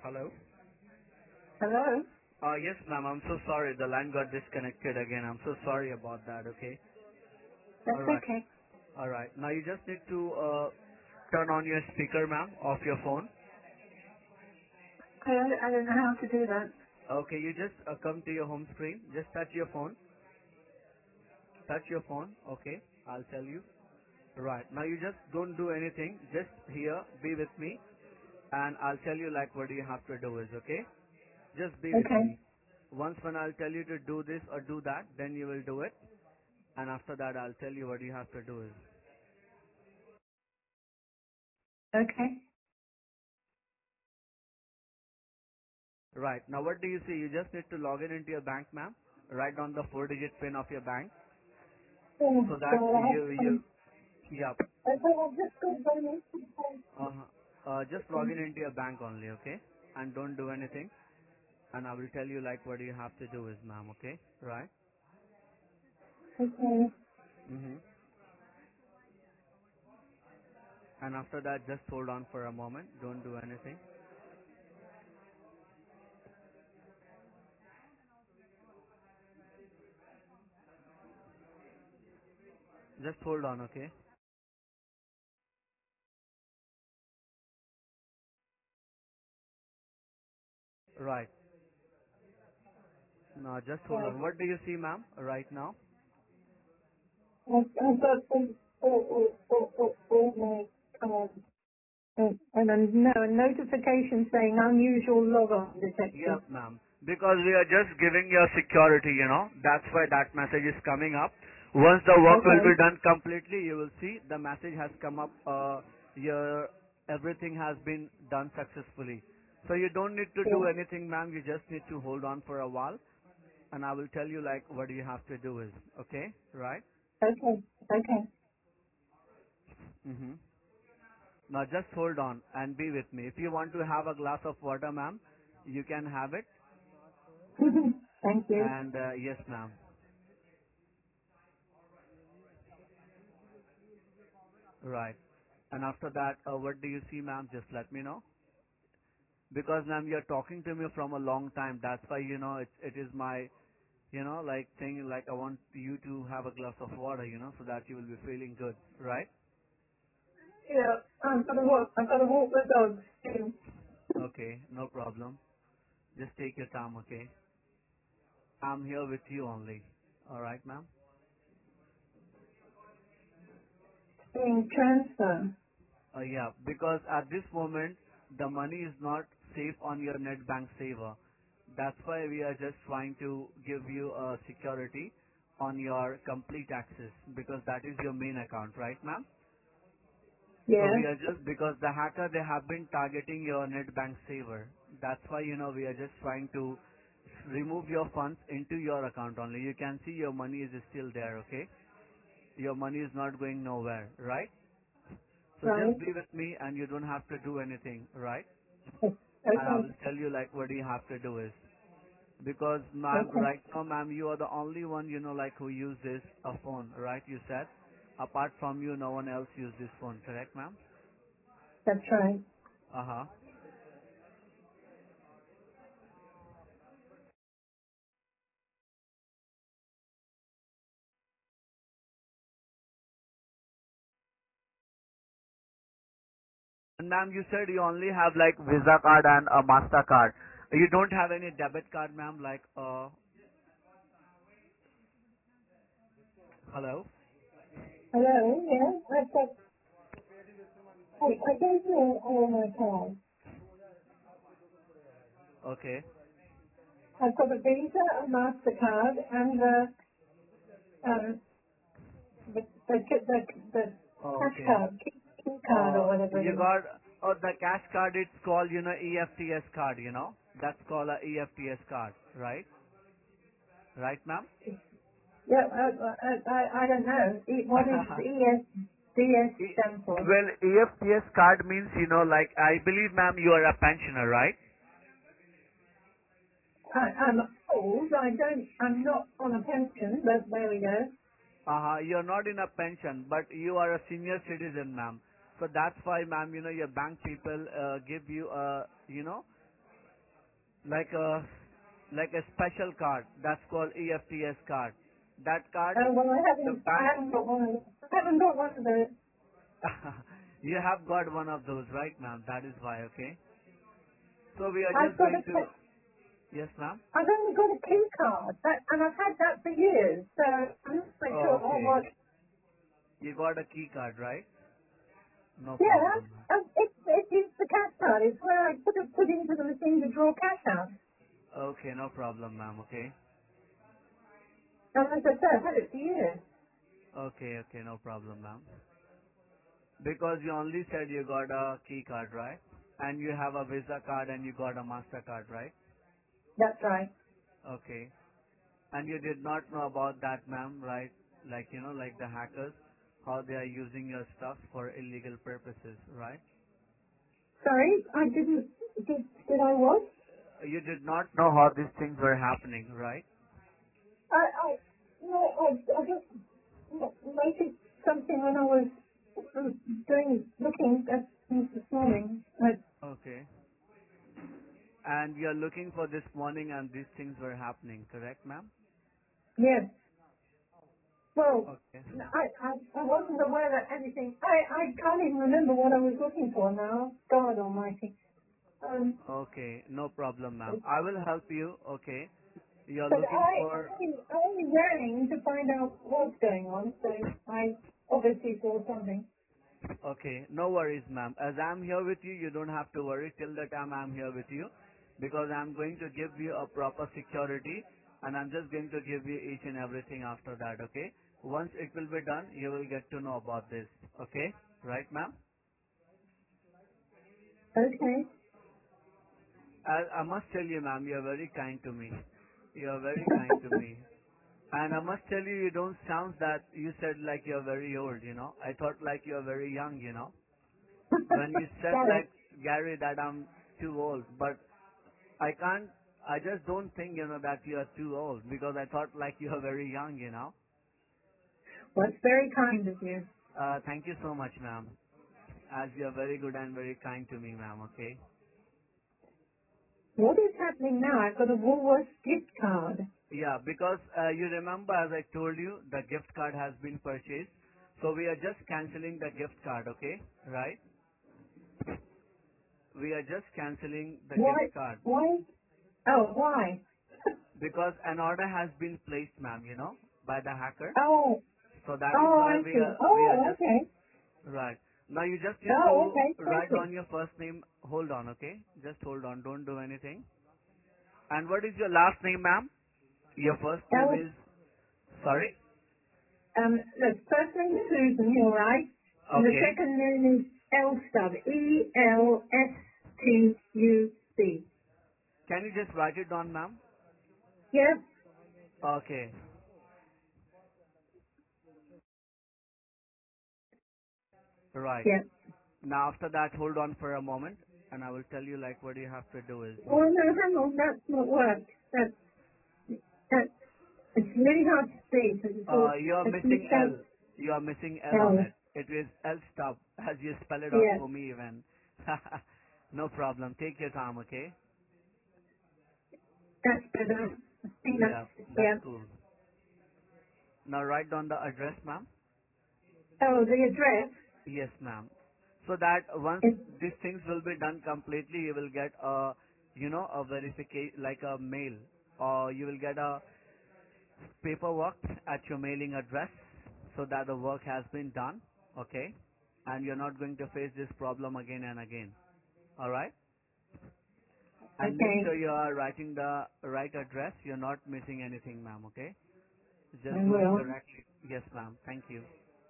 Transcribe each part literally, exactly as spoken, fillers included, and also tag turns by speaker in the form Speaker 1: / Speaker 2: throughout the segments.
Speaker 1: Hello?
Speaker 2: Hello?
Speaker 1: Uh, yes, ma'am. I'm so sorry. The line got disconnected again. I'm so sorry about that, okay?
Speaker 2: That's
Speaker 1: Alright.
Speaker 2: okay.
Speaker 1: Alright. Now you just need to uh, turn on your speaker, ma'am, off your phone.
Speaker 2: I, I don't know how to do that.
Speaker 1: Okay, you just uh, come to your home screen. Just touch your phone. Touch your phone. Okay, I'll tell you. Right. Now you just don't do anything. Just here, be with me. And I'll tell you like what you have to do is, okay? Just be with
Speaker 2: Okay.
Speaker 1: me. Once when I'll tell you to do this or do that, then you will do it. And after that, I'll tell you what you have to do is.
Speaker 2: Okay.
Speaker 1: Right. Now what do you see? You just need to log in into your bank, ma'am. Write down the four digit pin of your bank.
Speaker 2: Oh,
Speaker 1: So that
Speaker 2: God, I have
Speaker 1: you, you,
Speaker 2: um,
Speaker 1: yeah.
Speaker 2: I think I've just got money.
Speaker 1: Uh, uh, just log in into your bank only, okay? And don't do anything. And I will tell you like what you have to do is, ma'am, okay? Right?
Speaker 2: Okay.
Speaker 1: Mm-hmm. And after that, just hold on for a moment. Don't do anything. Just hold on, okay? Right. Now just hold
Speaker 2: Yeah.
Speaker 1: on. What do you see, ma'am, right now?
Speaker 2: I've, I've got some, all, all, all, all, all my cards. And, and a, no, a notification saying unusual log on detected.
Speaker 1: Yep, ma'am. Because we are just giving your security, you know. That's why that message is coming up. Once the work will be
Speaker 2: Okay.
Speaker 1: done completely, you will see the message has come up. Uh, your everything has been done successfully. So you don't need to do
Speaker 2: Yeah.
Speaker 1: anything, ma'am. You just need to hold on for a while, and I will tell you like what you have to do is. Okay, right?
Speaker 2: Okay. Okay.
Speaker 1: Mm-hmm. Now just hold on and be with me. If you want to have a glass of water, ma'am, you can have it.
Speaker 2: Thank you.
Speaker 1: And uh, yes, ma'am. Right. And after that, uh, what do you see, ma'am? Just let me know. Because, ma'am, you're talking to me from a long time. That's why, you know, it, it is my, you know, like thing, like I want you to have a glass of water, you know, so that you will be feeling good. Right?
Speaker 2: Yeah. I've got to walk. I've got to walk the dog too.
Speaker 1: Okay, no problem. Just take your time, okay? I'm here with you only. Alright, ma'am?
Speaker 2: Doing transfer.
Speaker 1: Uh, yeah, because at this moment, the money is not safe on your net bank saver. That's why we are just trying to give you a security on your complete access because that is your main account, right, ma'am? So
Speaker 2: Yeah.
Speaker 1: we are just, because the hacker, they have been targeting your net bank saver. That's why, you know, we are just trying to remove your funds into your account only. You can see your money is still there, okay? Your money is not going nowhere, right? So just
Speaker 2: Right.
Speaker 1: be with me and you don't have to do anything, right? And I
Speaker 2: Okay.
Speaker 1: will tell you like what you have to do is. Because ma'am,
Speaker 2: Okay.
Speaker 1: right now ma'am, you are the only one, you know, like who uses a phone, right? You said. Apart from you, no one else uses this phone, correct ma'am?
Speaker 2: That's right.
Speaker 1: Uh-huh. And ma'am, you said you only have like Visa card and a MasterCard. You don't have any debit card ma'am, like, uh, hello?
Speaker 2: Hello. Yeah. I've got. I, I gave you all, all my cards.
Speaker 1: Okay.
Speaker 2: I've got a Visa, a Mastercard, and the um the the the, the
Speaker 1: Oh,
Speaker 2: cash
Speaker 1: okay.
Speaker 2: card, key, key card, or
Speaker 1: Uh,
Speaker 2: whatever
Speaker 1: you
Speaker 2: it is.
Speaker 1: got, oh, the cash card, it's called, you know, E F T S card, you know. That's called a E F T S card, right? Right, ma'am?
Speaker 2: Yeah. I I I, I don't know. E- What is E S D S
Speaker 1: E-
Speaker 2: stand for?
Speaker 1: well, E F T S card means, you know, like, I believe, ma'am, you are a pensioner, right?
Speaker 2: I, I'm old. I don't. I'm not on a pension, but there we go.
Speaker 1: Uh-huh, you're not in a pension, but you are a senior citizen, ma'am. So that's why, ma'am, you know, your bank people uh, give you a, you know, like a like a special card that's called E F T S card. That card,
Speaker 2: Oh, well, I
Speaker 1: the
Speaker 2: haven't, I
Speaker 1: bank,
Speaker 2: haven't got one of those. I haven't got one of those.
Speaker 1: you have got one of those, right, ma'am? That is why, okay? So we are
Speaker 2: I've
Speaker 1: just
Speaker 2: got
Speaker 1: going
Speaker 2: a,
Speaker 1: to, yes, ma'am?
Speaker 2: I've only got a key card, that, and I've had that for years, so I'm not quite sure
Speaker 1: Oh, okay.
Speaker 2: what.
Speaker 1: You got a key card, right? No
Speaker 2: Yeah,
Speaker 1: problem.
Speaker 2: um, it's, it is the cash card. It's where I put it, put into the machine to draw cash out.
Speaker 1: Okay, no problem, ma'am, okay?
Speaker 2: And as I said, I've had it for years.
Speaker 1: Okay, okay, no problem, ma'am. Because you only said you got a key card, right? And you have a Visa card and you got a MasterCard, right?
Speaker 2: That's right.
Speaker 1: Okay. And you did not know about that, ma'am, right? Like, you know, like the hackers, how they are using your stuff for illegal purposes, right?
Speaker 2: Sorry, I didn't, did, did I what?
Speaker 1: You did not know how these things were happening, right?
Speaker 2: I, I, no, I, I just noticed something when I was uh, doing, looking at things this morning. I,
Speaker 1: Okay. And you're looking for this morning and these things were happening, correct, ma'am?
Speaker 2: yes. Well,
Speaker 1: Okay.
Speaker 2: I, I, I wasn't aware that anything, I, I can't even remember what I was looking for now. God almighty. Um,
Speaker 1: Okay, no problem, ma'am. I will help you, okay? You're
Speaker 2: but
Speaker 1: looking
Speaker 2: I,
Speaker 1: for,
Speaker 2: I, I was yearning to find out what's going on, so I obviously saw something.
Speaker 1: okay, no worries, ma'am. As I'm here with you, you don't have to worry till the time I'm here with you because I'm going to give you a proper security and I'm just going to give you each and everything after that, okay? Once it will be done, you will get to know about this, okay? Right, ma'am?
Speaker 2: Okay.
Speaker 1: I, I must tell you, ma'am, you're very kind to me. You're very kind to me. And I must tell you, you don't sound that you said like you're very old, you know. I thought like you're very young, you know. When you said
Speaker 2: Got it.
Speaker 1: like, Gary, that I'm too old, but I can't, I just don't think, you know, that you are too old because I thought like you are very young, you know.
Speaker 2: Well, it's very kind of you.
Speaker 1: Uh, thank you so much, ma'am. As you are very good and very kind to me, ma'am, okay.
Speaker 2: What is happening now? I've got a Woolworths gift card.
Speaker 1: Yeah, because uh, you remember as I told you, the gift card has been purchased. So we are just cancelling the gift card, okay? Right? We are just cancelling the gift
Speaker 2: Why?
Speaker 1: card
Speaker 2: Why? Oh, why?
Speaker 1: because an order has been placed, ma'am, you know, by the hacker.
Speaker 2: Oh,
Speaker 1: So that is
Speaker 2: oh,
Speaker 1: why
Speaker 2: I
Speaker 1: we
Speaker 2: see.
Speaker 1: are we are
Speaker 2: Oh,
Speaker 1: just
Speaker 2: okay.
Speaker 1: right. Now you just need
Speaker 2: Oh,
Speaker 1: to
Speaker 2: okay. Thank
Speaker 1: write
Speaker 2: you.
Speaker 1: down your first name. Hold on, okay? Just hold on. Don't do anything. And what is your last name, ma'am? Your first name
Speaker 2: L,
Speaker 1: is sorry.
Speaker 2: um, the first name is Susan, you're right. And the
Speaker 1: Okay.
Speaker 2: second name is Elstub. E L S T U C.
Speaker 1: Can you just write it down, ma'am?
Speaker 2: Yes?
Speaker 1: Okay. Right.
Speaker 2: Yes.
Speaker 1: Now after that, hold on for a moment, and I will tell you like what you have to do is.
Speaker 2: Oh, no, hang on. That's not worked. That's, that's, it's really hard to see because it's all,
Speaker 1: Uh, you are
Speaker 2: it's
Speaker 1: missing
Speaker 2: misspelled
Speaker 1: L. You are missing L on
Speaker 2: L.
Speaker 1: it. It is L stop, as you spell it out
Speaker 2: Yes.
Speaker 1: for me even. No problem. Take your time, okay?
Speaker 2: That's better. I think
Speaker 1: Yeah,
Speaker 2: that's,
Speaker 1: that's
Speaker 2: yeah.
Speaker 1: cool. Now write down the address, ma'am.
Speaker 2: Oh, the address
Speaker 1: Yes, ma'am. So that once
Speaker 2: is,
Speaker 1: these things will be done completely, you will get a, you know, a verification, like a mail, or you will get a paperwork at your mailing address, so that the work has been done, okay? And you're not going to face this problem again and again. All right? And make
Speaker 2: okay,
Speaker 1: sure you are writing the right address. You're not missing anything, ma'am, okay?
Speaker 2: I
Speaker 1: Just do it
Speaker 2: will.
Speaker 1: correctly. Yes, ma'am. Thank you.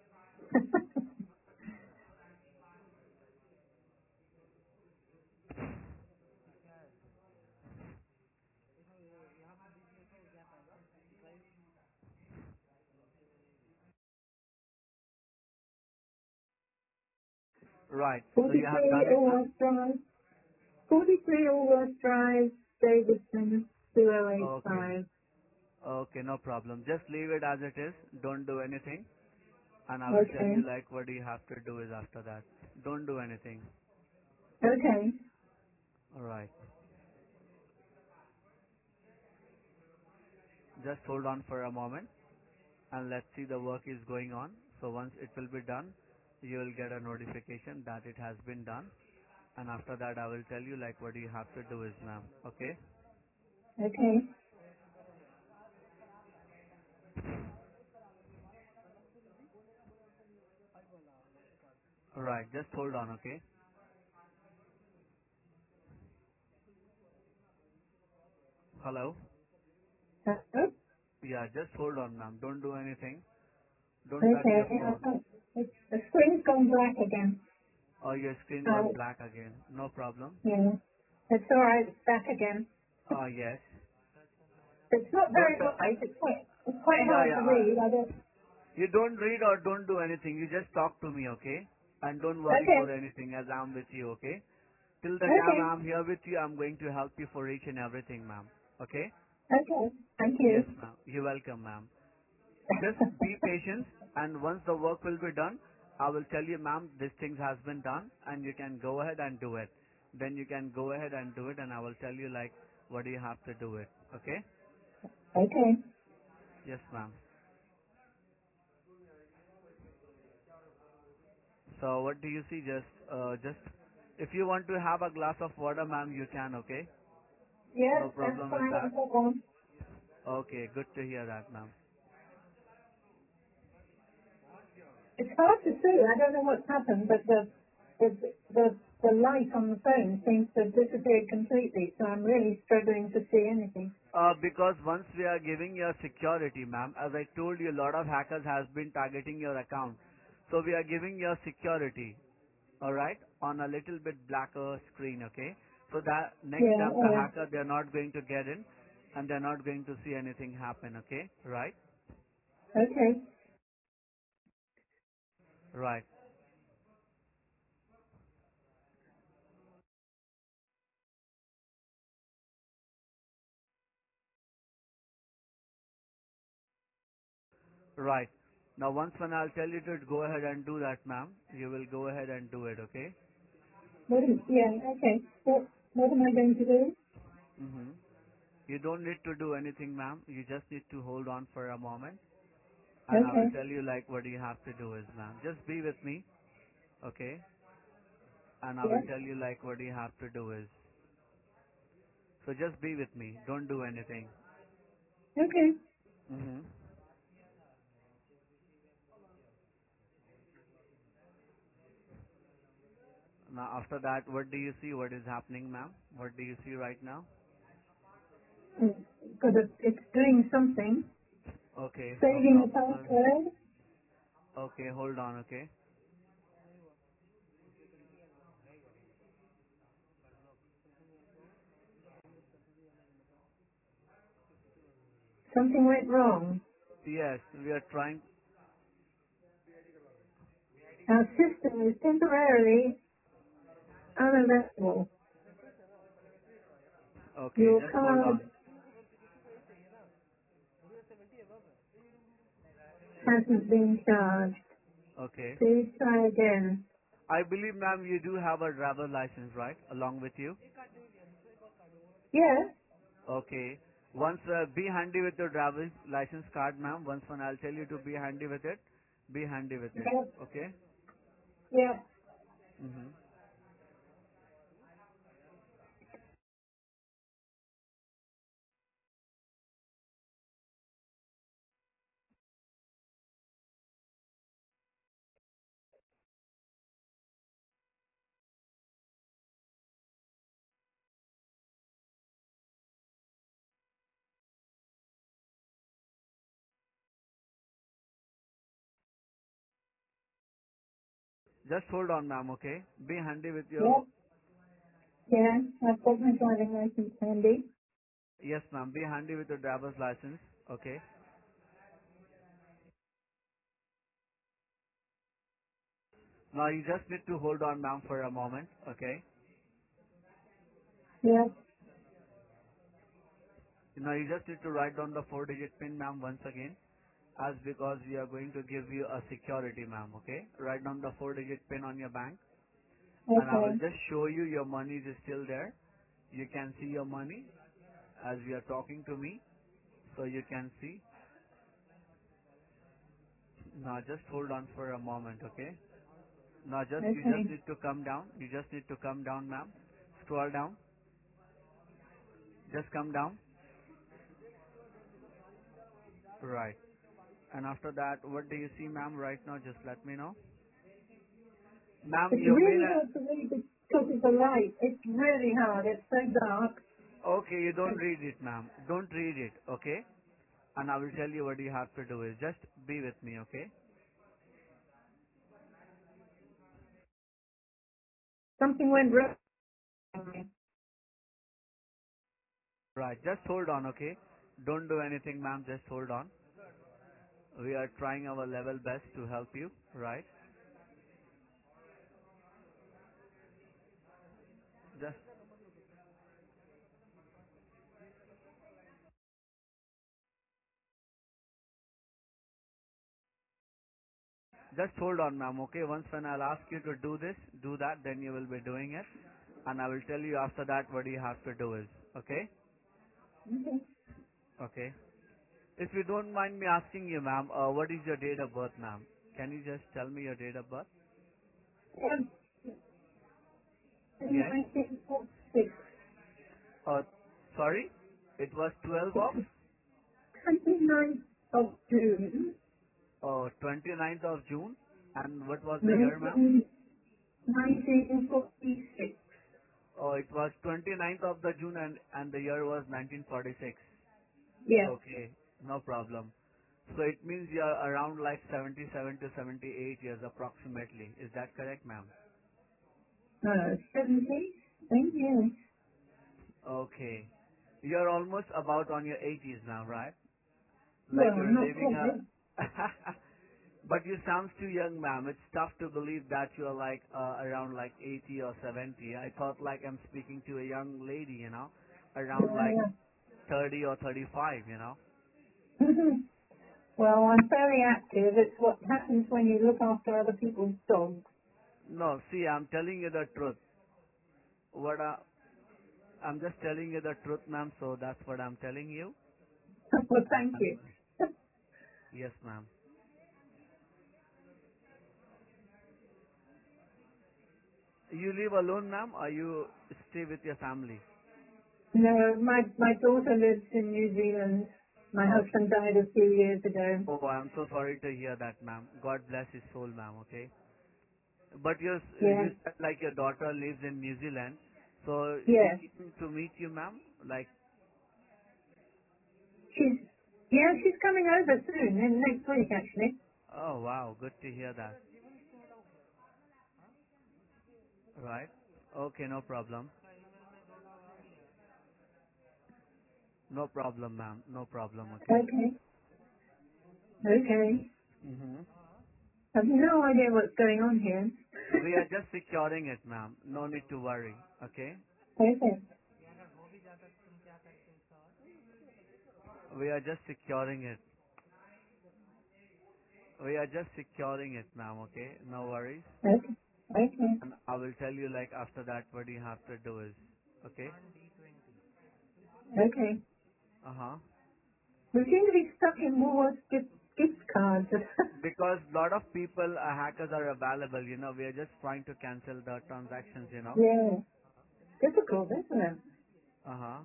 Speaker 1: Right. So you have
Speaker 2: forty-three
Speaker 1: done it, ma'am?
Speaker 2: Allworth Drive, forty-three Allworth Drive, Davidson, two oh eight
Speaker 1: Okay.
Speaker 2: five.
Speaker 1: Okay, no problem. Just leave it as it is. Don't do anything. And I will tell
Speaker 2: Okay,
Speaker 1: you like what you have to do is after that. Don't do anything.
Speaker 2: okay.
Speaker 1: Alright. just hold on for a moment and let's see the work is going on. So once it will be done, you will get a notification that it has been done. And after that, I will tell you like what you have to do is, ma'am. Okay?
Speaker 2: Okay.
Speaker 1: Right. Just hold on. Okay? Hello?
Speaker 2: Uh,
Speaker 1: Yeah. Just hold on, ma'am. Don't do anything. Don't touch
Speaker 2: Okay.
Speaker 1: your phone.
Speaker 2: Uh, it's, the screen's gone black again.
Speaker 1: Or your screen
Speaker 2: Uh,
Speaker 1: gone black again. No problem.
Speaker 2: yeah. It's all right. It's back again.
Speaker 1: Uh, yes.
Speaker 2: It's not very
Speaker 1: Don't. Uh,
Speaker 2: bright. It's quite, it's quite
Speaker 1: yeah,
Speaker 2: hard to
Speaker 1: yeah. Uh,
Speaker 2: read. I don't.
Speaker 1: you don't read or don't do anything. You just talk to me, okay? And don't worry
Speaker 2: Okay.
Speaker 1: for anything as I'm with you, okay? Till the time
Speaker 2: Okay.
Speaker 1: I'm here with you, I'm going to help you for each and everything, ma'am. Okay?
Speaker 2: Okay. Thank
Speaker 1: Yes,
Speaker 2: you.
Speaker 1: ma'am. You're welcome, ma'am. Just be patient, and once the work will be done, I will tell you, ma'am, this thing has been done, and you can go ahead and do it. Then you can go ahead and do it, and I will tell you, like, what do you have to do it. Okay?
Speaker 2: Okay.
Speaker 1: Yes, ma'am. So what do you see? Just, uh, just, if you want to have a glass of water, ma'am, you can, okay?
Speaker 2: Yes,
Speaker 1: No
Speaker 2: that's
Speaker 1: problem with
Speaker 2: fine.
Speaker 1: that.
Speaker 2: I've got one.
Speaker 1: Okay, good to hear that, ma'am.
Speaker 2: It's hard to see. I don't know what's happened, but the the the, the light on the phone seems to have disappeared completely. So I'm really struggling to see anything.
Speaker 1: Uh, because once we are giving your security, ma'am, as I told you, a lot of hackers has been targeting your account. So we are giving your security, alright, on a little bit blacker screen, okay? So that next
Speaker 2: Yeah.
Speaker 1: time the
Speaker 2: Uh,
Speaker 1: hacker, they're not going to get in and they're not going to see anything happen, okay? Right?
Speaker 2: okay.
Speaker 1: Right. Right. Now once when I'll tell you to go ahead and do that, ma'am, you will go ahead and do it, okay?
Speaker 2: What? Am, yeah. Okay. What What am I going to do?
Speaker 1: Mm-hmm. You don't need to do anything, ma'am. You just need to hold on for a moment. And I will
Speaker 2: Okay.
Speaker 1: tell you like what you have to do is, ma'am. Just be with me, okay? And I will
Speaker 2: Yes.
Speaker 1: tell you like what you have to do is. So just be with me. Don't do anything.
Speaker 2: Okay.
Speaker 1: hmm Now after that, what do you see? What is happening, ma'am? What do you see right now?
Speaker 2: Mm, Got a, it's doing something.
Speaker 1: Okay, no
Speaker 2: Saving the
Speaker 1: problem.
Speaker 2: password.
Speaker 1: Okay, hold on, okay?
Speaker 2: Something went wrong.
Speaker 1: Yes, we are trying.
Speaker 2: Our system is temporarily unavailable.
Speaker 1: Okay,
Speaker 2: Your
Speaker 1: just hold
Speaker 2: card
Speaker 1: on.
Speaker 2: hasn't been charged.
Speaker 1: Okay.
Speaker 2: Please try again.
Speaker 1: I believe, ma'am, you do have a driver license, right? Along with you?
Speaker 2: Yes.
Speaker 1: Okay. Once, uh, be handy with your driver's license card, ma'am. Once when I'll tell you to be handy with it, be handy with it.
Speaker 2: Yep.
Speaker 1: Okay?
Speaker 2: Yep.
Speaker 1: hmm Just hold on, ma'am, okay? Be handy with your...
Speaker 2: Yep. Yeah. I've got my driving license handy.
Speaker 1: Yes, ma'am. Be handy with your driver's license. Okay? Now you just need to hold on, ma'am, for a moment. Okay?
Speaker 2: Yep.
Speaker 1: Now you just need to write down the four-digit PIN, ma'am, once again. As because we are going to give you a security, ma'am, okay? Write down the four-digit PIN on your bank. And I will
Speaker 2: Okay.
Speaker 1: just show you your money is still there. You can see your money as you are talking to me. So you can see. Now just hold on for a moment, okay? Now just you
Speaker 2: Okay.
Speaker 1: just need to come down. You just need to come down, ma'am. Scroll down. Just come down. Right. And after that, what do you see, ma'am, right now? Just let me know. Ma'am,
Speaker 2: It's
Speaker 1: your mail.
Speaker 2: really hard to read because of the light. It's really hard. It's so dark.
Speaker 1: Okay, you don't read it, ma'am. Don't read it, okay? And I will tell you what you have to do is just be with me, okay?
Speaker 2: Something went wrong.
Speaker 1: Right. Just hold on, okay? Don't do anything, ma'am. Just hold on. We are trying our level best to help you, right? Just just hold on, ma'am, okay? Once when I'll ask you to do this, do that, then you will be doing it. And I will tell you after that what you have to do is, okay?
Speaker 2: Okay.
Speaker 1: Okay. If you don't mind me asking you, ma'am, uh, what is your date of birth, ma'am? Can you just tell me your date of birth?
Speaker 2: Um, in
Speaker 1: Yes.
Speaker 2: nineteen forty-six,
Speaker 1: Uh, sorry? It was twelve of?
Speaker 2: twenty-ninth of June,
Speaker 1: Oh, twenty-ninth of June. And what was the year, ma'am?
Speaker 2: nineteen, nineteen forty-six.
Speaker 1: Oh, it was twenty-ninth of the June and, and the year was nineteen forty-six.
Speaker 2: Yes.
Speaker 1: Okay, no problem. So it means you are around like seventy-seven to seventy-eight years approximately. Is that correct, ma'am?
Speaker 2: Uh, seventy. Thank you.
Speaker 1: Okay. You're almost about on your eighties now, right? Like
Speaker 2: Well,
Speaker 1: you're
Speaker 2: not
Speaker 1: living
Speaker 2: quite.
Speaker 1: a... But you sound too young, ma'am. It's tough to believe that you're like uh, around like eighty or seventy. I thought like I'm speaking to a young lady, you know, around like
Speaker 2: Yeah.
Speaker 1: thirty or thirty-five, you know.
Speaker 2: Well, I'm fairly active. It's what happens when you look after other people's dogs.
Speaker 1: No, see, I'm telling you the truth. What I, I'm just telling you the truth, ma'am, so that's what I'm telling you.
Speaker 2: Well, thank
Speaker 1: And
Speaker 2: you.
Speaker 1: yes, ma'am. You live alone, ma'am, or you stay with your family?
Speaker 2: No, my my daughter lives in New Zealand. My
Speaker 1: Okay.
Speaker 2: husband died a few years ago.
Speaker 1: Oh, I'm so sorry to hear that, ma'am. God bless his soul, ma'am, okay? But you
Speaker 2: Yeah.
Speaker 1: you said like your daughter lives in New Zealand, so she
Speaker 2: Yeah.
Speaker 1: came to meet you, ma'am? Like,
Speaker 2: She's yeah, she's coming over soon, in next week actually.
Speaker 1: oh, wow, good to hear that. Right? Okay, no problem. No problem, ma'am. No problem, okay?
Speaker 2: Okay. Okay.
Speaker 1: Mm-hmm.
Speaker 2: I've no idea what's going on here.
Speaker 1: We are just securing it, ma'am. No need to worry. Okay?
Speaker 2: Okay.
Speaker 1: We are just securing it. We are just securing it, ma'am. Okay? No worries.
Speaker 2: Okay. Okay.
Speaker 1: And I will tell you, like, after that, what you have to do is. Okay?
Speaker 2: Okay.
Speaker 1: Uh-huh.
Speaker 2: We seem to be stuck in Woolworths gift, gift cards.
Speaker 1: Because lot of people, uh, hackers are available, you know. We are just trying to cancel the transactions, you know.
Speaker 2: Yeah. Difficult, isn't it?
Speaker 1: Uh-huh.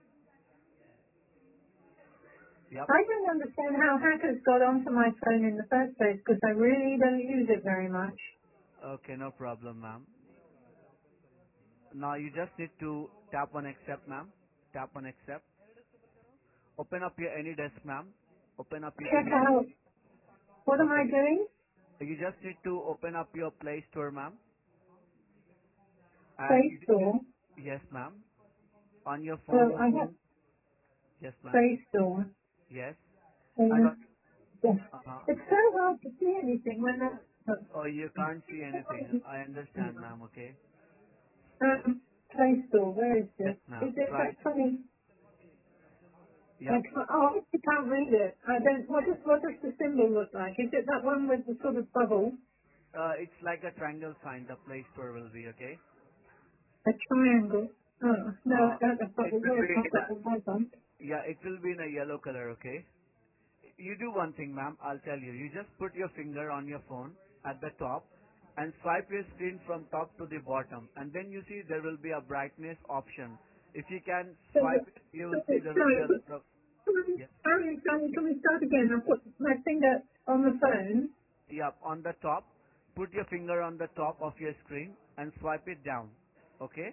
Speaker 1: Yep.
Speaker 2: I don't understand how hackers got onto my phone in the first place because I really don't use it very much.
Speaker 1: Okay, no problem, ma'am. Now you just need to tap on accept, ma'am. Tap on accept. Open up your any desk, ma'am. Open up your
Speaker 2: Check
Speaker 1: any desk.
Speaker 2: out. What am I
Speaker 1: Okay.
Speaker 2: doing?
Speaker 1: You just need to open up your Play Store, ma'am. And
Speaker 2: Play
Speaker 1: you,
Speaker 2: Store.
Speaker 1: yes, ma'am. On your phone.
Speaker 2: Well, I have
Speaker 1: Yes, ma'am.
Speaker 2: Play Store.
Speaker 1: Yes. And
Speaker 2: Um,
Speaker 1: on,
Speaker 2: yeah.
Speaker 1: uh-huh.
Speaker 2: It's so hard to see anything when I
Speaker 1: Oh, you can't see anything. I understand, ma'am. Okay.
Speaker 2: um, Play Store. Where is
Speaker 1: Yes,
Speaker 2: this?
Speaker 1: ma'am.
Speaker 2: Is it
Speaker 1: Try.
Speaker 2: that funny? I
Speaker 1: Yep.
Speaker 2: can't, oh, I can't read it. I don't. What does what does the symbol look like? Is it that one with the sort of bubble?
Speaker 1: Uh, it's like a triangle sign. The Play Store will be okay.
Speaker 2: A triangle. Oh no, I
Speaker 1: Uh,
Speaker 2: don't have
Speaker 1: it
Speaker 2: bubble.
Speaker 1: will
Speaker 2: Where's
Speaker 1: be
Speaker 2: my
Speaker 1: in
Speaker 2: bubble? Hold on.
Speaker 1: Yeah, it will be in a yellow color, okay? You do one thing, ma'am, I'll tell you. You just put your finger on your phone at the top and swipe your screen from top to the bottom. And then you see there will be a brightness option. If you can
Speaker 2: So,
Speaker 1: swipe it, you will see
Speaker 2: sorry,
Speaker 1: there will be
Speaker 2: sorry,
Speaker 1: a lot of... Yes.
Speaker 2: sorry, sorry, can we start again? I put my finger on the phone.
Speaker 1: Yeah, on the top, put your finger on the top of your screen and swipe it down. Okay?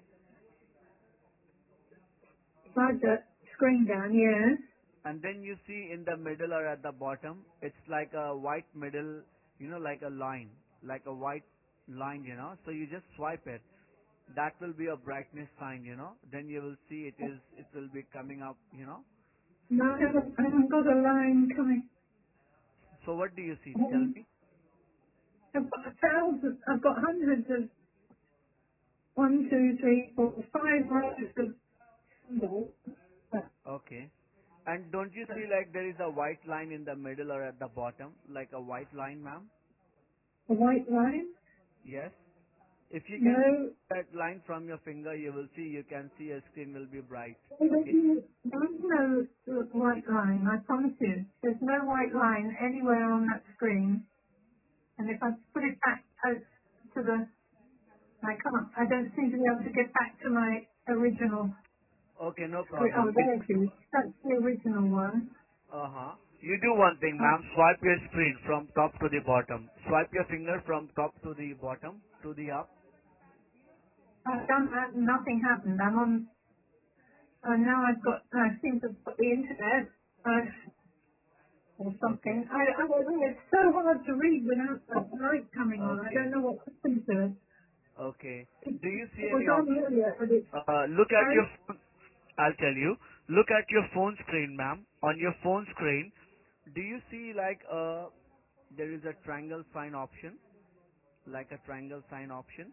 Speaker 2: Slide the screen down, yes.
Speaker 1: And then you see in the middle or at the bottom, it's like a white middle, you know, like a line, like a white line, you know. So you just swipe it. That will be a brightness sign, you know. Then you will see it is, it will be coming up, you know.
Speaker 2: No, I haven't, I haven't got a line coming.
Speaker 1: So what do you see? Tell
Speaker 2: Um,
Speaker 1: me.
Speaker 2: I've got thousands, I've got hundreds of one, two, three, four, five rows of symbols.
Speaker 1: Okay. And don't you see like there is a white line in the middle or at the bottom, like a white line, ma'am?
Speaker 2: A white line?
Speaker 1: Yes. If you can
Speaker 2: No.
Speaker 1: that line from your finger, you will see, you can see your screen will be bright.
Speaker 2: There's
Speaker 1: Okay?
Speaker 2: no there's no white line, I promise you. There's no white line anywhere on that screen. And if I put it back to, to the, I can't, I don't seem to be able to get back to my original
Speaker 1: Okay, no
Speaker 2: screen. Oh,
Speaker 1: problem.
Speaker 2: there it is. That's the original one.
Speaker 1: Uh-huh. You do one thing,
Speaker 2: Uh,
Speaker 1: ma'am. Swipe your screen from top to the bottom. Swipe your finger from top to the bottom, to the up.
Speaker 2: I've done that and nothing happened. I'm on, uh, now I've got, I seem to have got the internet. Uh, or
Speaker 1: Okay.
Speaker 2: something. I, I don't know, it's so hard to read without the light coming on. I don't
Speaker 1: Okay.
Speaker 2: know what happened to it.
Speaker 1: Okay.
Speaker 2: It,
Speaker 1: Do you see
Speaker 2: it was
Speaker 1: any
Speaker 2: on
Speaker 1: option?
Speaker 2: earlier, but it's,
Speaker 1: Uh, look at
Speaker 2: sorry?
Speaker 1: your phone. I'll tell you. Look at your phone screen, ma'am. On your phone screen, do you see like uh there is a triangle sign option? Like a triangle sign option?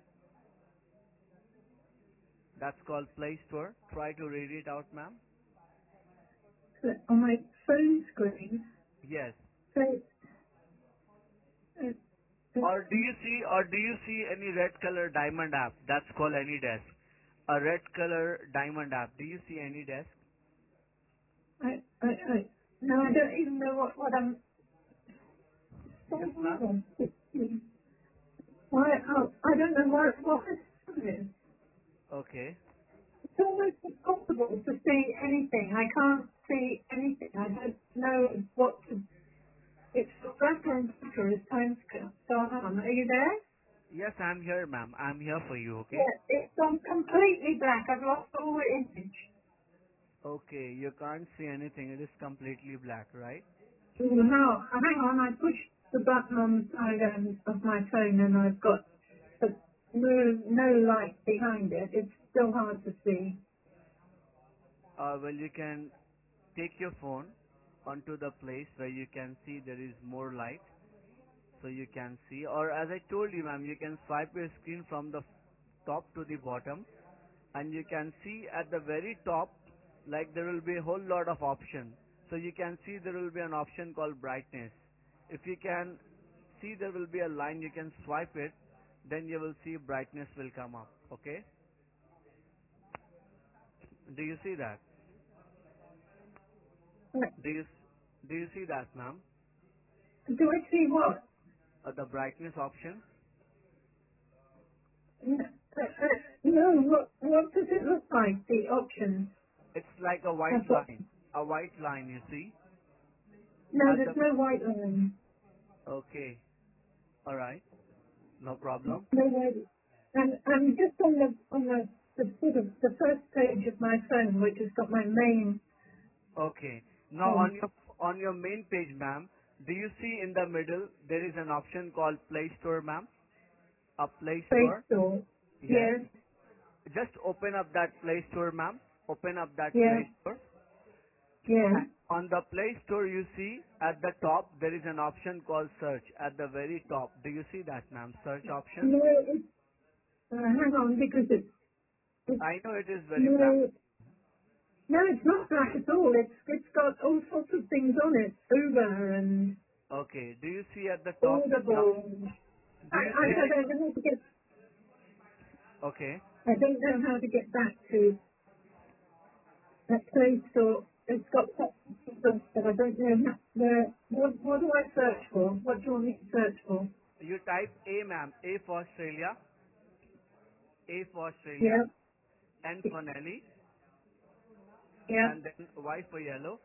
Speaker 1: That's called Play Store. Try to read it out, ma'am.
Speaker 2: On my phone screen.
Speaker 1: Yes.
Speaker 2: So, uh, uh,
Speaker 1: Or do you see, or do you see any red color diamond app? That's called AnyDesk. A red color diamond app. Do you see AnyDesk?
Speaker 2: I, I, I, no, I don't even know what, what I'm, so
Speaker 1: Yes, ma'am.
Speaker 2: hard. Why, oh, I don't know what, what it is.
Speaker 1: Okay.
Speaker 2: It's almost impossible to see anything. I can't see anything. I don't know what to, it's blacker and blacker as time goes on. Are you there?
Speaker 1: Yes, I'm here, ma'am. I'm here for you. Okay.
Speaker 2: Yeah, it's gone completely black. I've lost all the image.
Speaker 1: Okay. You can't see anything. It is completely black, right?
Speaker 2: So now, hang on, I pushed the button on the side um, of my phone and I've got a, no, no light behind it. It's still hard to see.
Speaker 1: Uh, well, you can take your phone onto the place where you can see there is more light, so you can see. Or as I told you, ma'am, you can swipe your screen from the top to the bottom, and you can see at the very top, like there will be a whole lot of options. So you can see there will be an option called brightness. If you can see there will be a line, you can swipe it, then you will see brightness will come up. Okay? Do you see that? Do you do you see that, ma'am?
Speaker 2: Do I see what?
Speaker 1: Uh, the brightness option.
Speaker 2: N- uh, uh, No, what, what does it look like, the options?
Speaker 1: It's like a white
Speaker 2: That's what,
Speaker 1: line. A white line, you see?
Speaker 2: no,
Speaker 1: At
Speaker 2: there's
Speaker 1: the
Speaker 2: no white line.
Speaker 1: okay. All right. No
Speaker 2: No
Speaker 1: problem.
Speaker 2: white. And I'm just on the, on the, the sort of, the first page of my phone, which has got my main
Speaker 1: Okay. Now
Speaker 2: um,
Speaker 1: on your on your main page, ma'am, do you see in the middle there is an option called Play Store, ma'am? A Play
Speaker 2: Play
Speaker 1: Store?
Speaker 2: Store.
Speaker 1: Yes.
Speaker 2: Yes,
Speaker 1: Just open up that Play Store, ma'am. Open up that
Speaker 2: yes,
Speaker 1: Play Store.
Speaker 2: yes.
Speaker 1: And on the Play Store, you see at the top there is an option called Search. At the very top, do you see that, ma'am? Search option.
Speaker 2: No, it's, uh, hang on, because it's, it's,
Speaker 1: I know it is very black.
Speaker 2: no, no, it's not black at all. It's, it's got all sorts of things on it. Uber and
Speaker 1: Okay. Do you see at the top? Now,
Speaker 2: Audible. And
Speaker 1: do
Speaker 2: I,
Speaker 1: you
Speaker 2: I,
Speaker 1: see
Speaker 2: I
Speaker 1: any?
Speaker 2: don't know how to get,
Speaker 1: Okay.
Speaker 2: I don't know how to get back to that Play Store. it's got something that I don't know. how- The, what, what do I search for? What do you want me to search for?
Speaker 1: You type A, ma'am. A for Australia. A for Australia.
Speaker 2: Yeah,
Speaker 1: N for Nelly.
Speaker 2: yeah.
Speaker 1: And then Y for yellow.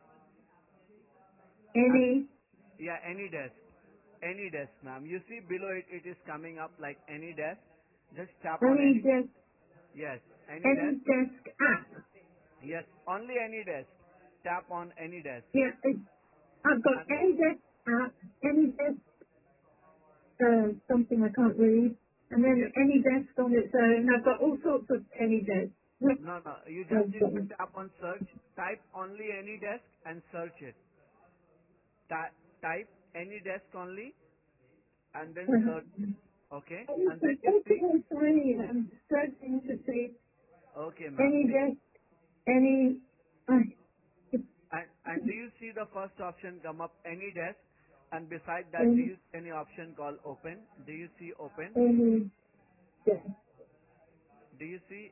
Speaker 1: And
Speaker 2: Any,
Speaker 1: yeah, any desk. Any desk, ma'am. You see below it, it is coming up like any desk. Just tap on
Speaker 2: any
Speaker 1: any.
Speaker 2: desk,
Speaker 1: Yes, any
Speaker 2: any
Speaker 1: desk.
Speaker 2: desk app.
Speaker 1: Yes, only any desk. Tap on any desk.
Speaker 2: Yeah, it, I've got
Speaker 1: And
Speaker 2: any desk app, any desk, uh, something I can't read, and then
Speaker 1: yes,
Speaker 2: any desk on its own. I've got all sorts of any desk.
Speaker 1: no, no. You just
Speaker 2: I've
Speaker 1: need
Speaker 2: got
Speaker 1: to tap on search. Type only any desk and search it. Ty- type any desk only and then search
Speaker 2: uh,
Speaker 1: it. Okay?
Speaker 2: I'm
Speaker 1: And then you
Speaker 2: supposed to
Speaker 1: see.
Speaker 2: go signing. I'm searching to see
Speaker 1: Okay, ma'am.
Speaker 2: any
Speaker 1: See.
Speaker 2: desk, any, uh,
Speaker 1: And, and do you see the first option come up any desk? And beside that, do
Speaker 2: any,
Speaker 1: you see any option called open? Do you see open?
Speaker 2: any desk,
Speaker 1: Do you see?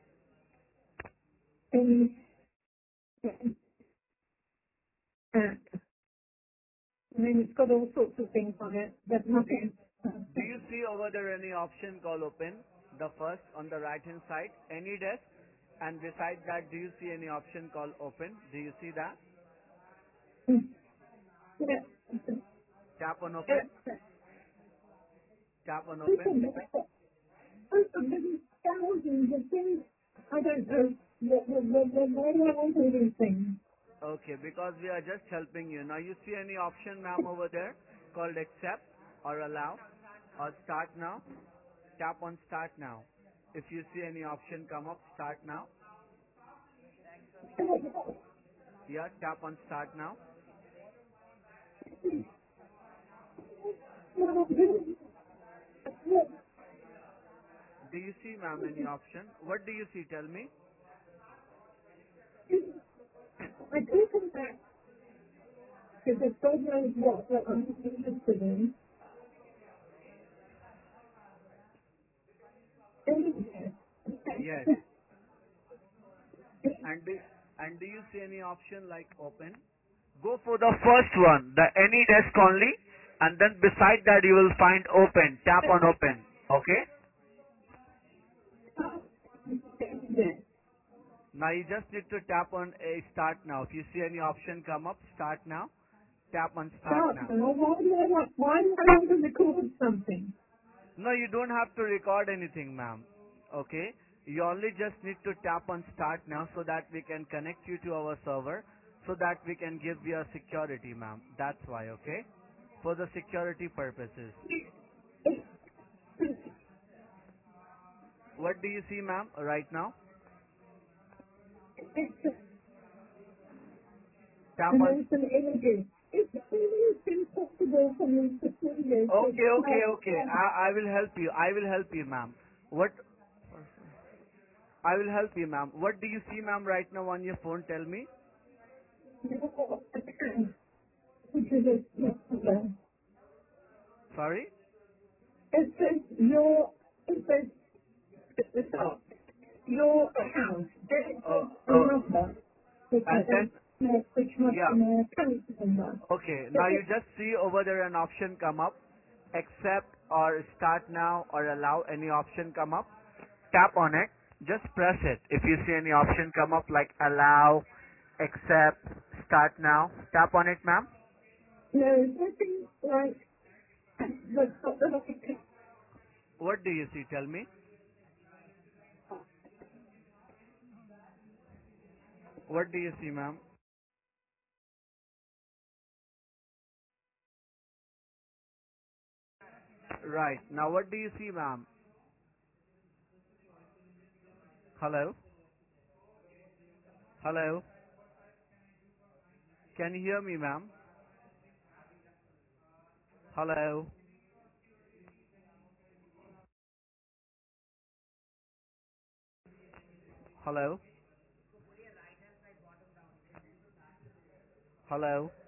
Speaker 2: any desk app. And then it's got all sorts of things on it, but
Speaker 1: Do you,
Speaker 2: nothing.
Speaker 1: do you see over there any option called open? The first on the right hand side, any desk. And beside that, do you see any option called open? Do you see that?
Speaker 2: Yeah.
Speaker 1: Tap on open.
Speaker 2: Yeah.
Speaker 1: Tap on open.
Speaker 2: Listen, there's thousands of things. I don't know. What, what, what, what, why do I want all these things?
Speaker 1: Okay, because we are just helping you. Now you see any option, ma'am, over there called accept or allow or start now? Tap on start now. If you see any option come up, start now. Yeah, tap on start now. Do you see, ma'am, any option? What do you see? Tell me.
Speaker 2: I do come back because God knows what, what I'm interested in. Anyway,
Speaker 1: Yes. And do, and do you see any option like open? Go for the first one, the any desk only, and then beside that you will find open. Tap on open. Okay? Now you just need to tap on a start now. If you see any option come up, start now. Tap on start
Speaker 2: stop.
Speaker 1: now.
Speaker 2: Now, why do I want, why do I want to record something?
Speaker 1: No, you don't have to record anything, ma'am. Okay? You only just need to tap on start now so that we can connect you to our server so that we can give you a security, ma'am. That's why, okay? For the security purposes. What do you see, ma'am, right now?
Speaker 2: It's,
Speaker 1: Tap
Speaker 2: and
Speaker 1: on.
Speaker 2: then some images. It's almost impossible for me to see this. It's
Speaker 1: Okay, okay, okay.
Speaker 2: like,
Speaker 1: I, I will help you. I will help you, ma'am. What? I will help you, ma'am. What do you see, ma'am, right now on your phone? Tell me.
Speaker 2: it
Speaker 1: Sorry?
Speaker 2: says your, it says at the top, your account. Then it
Speaker 1: Oh,
Speaker 2: says a
Speaker 1: oh.
Speaker 2: number, which
Speaker 1: And
Speaker 2: I
Speaker 1: then,
Speaker 2: don't know, which must
Speaker 1: yeah.
Speaker 2: be my account number.
Speaker 1: Okay.
Speaker 2: But
Speaker 1: Now you
Speaker 2: it,
Speaker 1: just see over there an option come up. Accept or start now or allow any option come up. Tap on it. Just press it. If you see any option come up like allow, accept, start now. Tap on it, ma'am.
Speaker 2: no, nothing like the top of the
Speaker 1: What do you see? Tell me. What do you see, ma'am? Right. Now what do you see, ma'am? Hello? Hello? Can you hear me, ma'am? Hello? Hello? Hello?